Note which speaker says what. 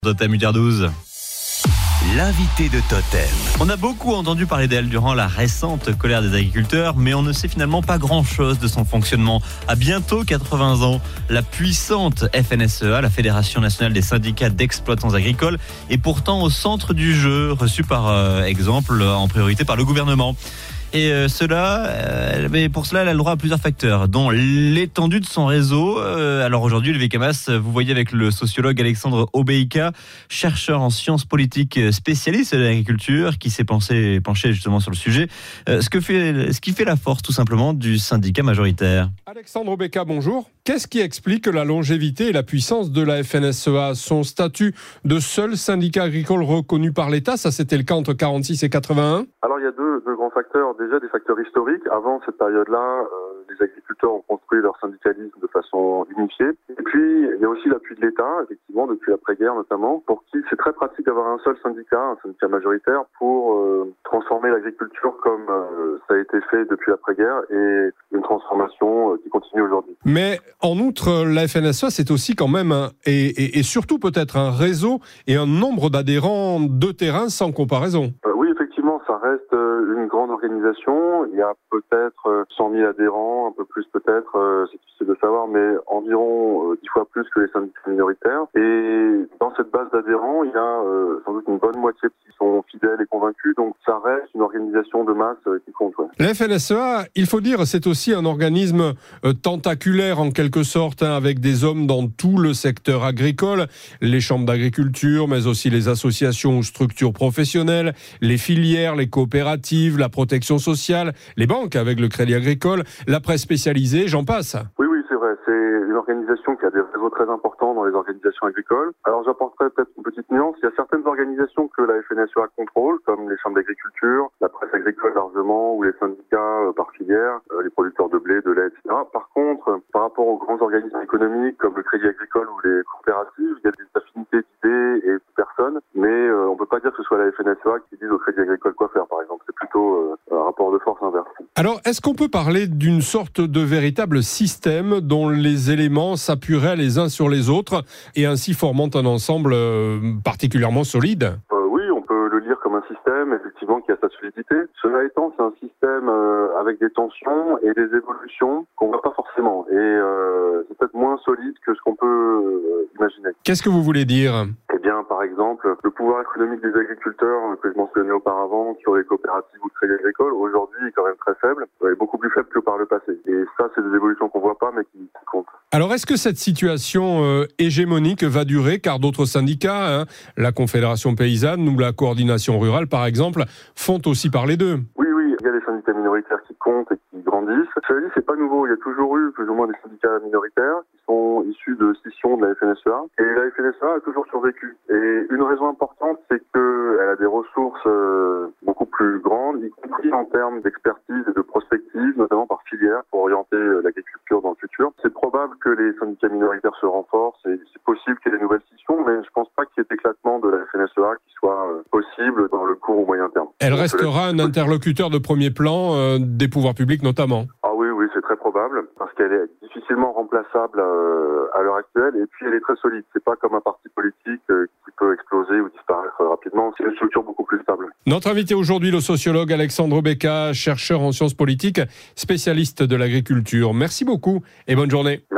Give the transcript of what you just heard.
Speaker 1: Totem 8h12.
Speaker 2: L'invité de Totem.
Speaker 1: On a beaucoup entendu parler d'elle durant la récente colère des agriculteurs, mais on ne sait finalement pas grand-chose de son fonctionnement. À bientôt 80 ans, la puissante FNSEA, la Fédération nationale des syndicats d'exploitants agricoles, est pourtant au centre du jeu, reçu par exemple en priorité par le gouvernement. Et pour cela, elle a le droit à plusieurs facteurs, dont l'étendue de son réseau. Alors aujourd'hui, le VKMAS, vous voyez avec le sociologue Alexandre Obeïka, chercheur en sciences politiques, spécialiste de l'agriculture, qui s'est penché justement sur le sujet. Ce qui fait la force, tout simplement, du syndicat majoritaire.
Speaker 3: Alexandre Obeïka, bonjour. Qu'est-ce qui explique la longévité et la puissance de la FNSEA ? Son statut de seul syndicat agricole reconnu par l'État, ça c'était le cas entre 46 et 81 ?
Speaker 4: Alors il y a deux grands facteurs. Déjà des facteurs historiques. Avant cette période-là, les agriculteurs ont construit leur syndicalisme de façon unifiée. Et puis il y a aussi l'appui de l'État, effectivement, depuis l'après-guerre notamment, pour qui c'est très pratique d'avoir un syndicat majoritaire pour transformer l'agriculture comme ça a été fait depuis l'après-guerre et une transformation qui continue aujourd'hui.
Speaker 3: Mais en outre, la FNSEA, c'est aussi quand même et surtout peut-être un réseau et un nombre d'adhérents de terrain sans comparaison.
Speaker 4: Oui, effectivement, ça reste une grande organisation. Il y a peut-être 100 000 adhérents, un peu plus peut-être, c'est difficile de savoir, mais environ 10 fois plus que les syndicats minoritaires. Et dans cette base d'adhérents, il y a sans doute une bonne moitié qui sont fidèles et convaincus. Donc ça reste une organisation de masse qui compte. Ouais.
Speaker 3: La FNSEA, il faut dire, c'est aussi un organisme tentaculaire en quelque sorte, avec des hommes dans tout le secteur agricole, les chambres d'agriculture, mais aussi les associations ou structures professionnelles, les filières, les coopératives, la protection sociale, les banques avec le crédit agricole, la presse spécialisée, j'en passe.
Speaker 4: Oui, c'est vrai. C'est une organisation qui a des réseaux très importants dans les organisations agricoles. Alors j'apporterai peut-être une petite nuance. Il y a certaines organisations que la FNSEA contrôle, comme les chambres d'agriculture, la presse agricole largement, ou les syndicats par filière, les producteurs de blé, de lait, etc. Par contre, par rapport aux grands organismes économiques comme le crédit agricole ou les coopératives, il y a des affinités d'idées et de personnes, mais on peut pas dire que ce soit la FNSEA qui dise au crédit agricole quoi faire, par exemple. C'est plutôt un rapport de force inverse.
Speaker 3: Alors, est-ce qu'on peut parler d'une sorte de véritable système dont les éléments s'appuieraient les uns sur les autres et ainsi formant un ensemble particulièrement solide ?
Speaker 4: Oui, on peut le lire comme un système, effectivement, qui a sa solidité. Cela étant, c'est un système avec des tensions et des évolutions qu'on voit pas forcément. Et c'est peut-être moins solide que ce qu'on peut imaginer.
Speaker 3: Qu'est-ce que vous voulez dire ?
Speaker 4: Eh bien, par exemple, le pouvoir économique des agriculteurs que je mentionnais auparavant sur les coopératives ou le crédit agricole, aujourd'hui, est quand même très faible, et beaucoup plus faible que par le passé. Et ça, c'est des évolutions qu'on voit pas, mais qui comptent.
Speaker 3: Alors, est-ce que cette situation hégémonique va durer, car d'autres syndicats, la Confédération paysanne ou la coordination rurale, par exemple, font aussi parler d'eux ?
Speaker 4: Oui, il y a des syndicats minoritaires qui comptent et qui grandissent. Cela dit, c'est pas nouveau. Il y a toujours eu plus ou moins des syndicats minoritaires qui sont issus de scissions de la FNSEA. Et la FNSEA a toujours survécu. Et une raison importante, c'est qu'elle a des ressources beaucoup plus grandes, y compris en termes d'expertise et de prospective, notamment par filière, pour orienter l'agriculture dans le futur. C'est probable que les syndicats minoritaires se renforcent et c'est possible qu'il y ait des nouvelles scissions, mais je pense pas qu'il y ait d'éclatement de la FNSEA qui soit possible dans le court ou moyen terme.
Speaker 3: Elle restera un interlocuteur de premier plan des pouvoirs publics notamment.
Speaker 4: Ah oui, c'est très probable, parce qu'elle est difficilement remplaçable à l'heure actuelle, et puis elle est très solide. C'est pas comme un parti politique qui peut exploser ou disparaître rapidement. C'est une structure beaucoup plus stable.
Speaker 3: Notre invité aujourd'hui, le sociologue Alexandre Obeïka, chercheur en sciences politiques, spécialiste de l'agriculture. Merci beaucoup et bonne journée.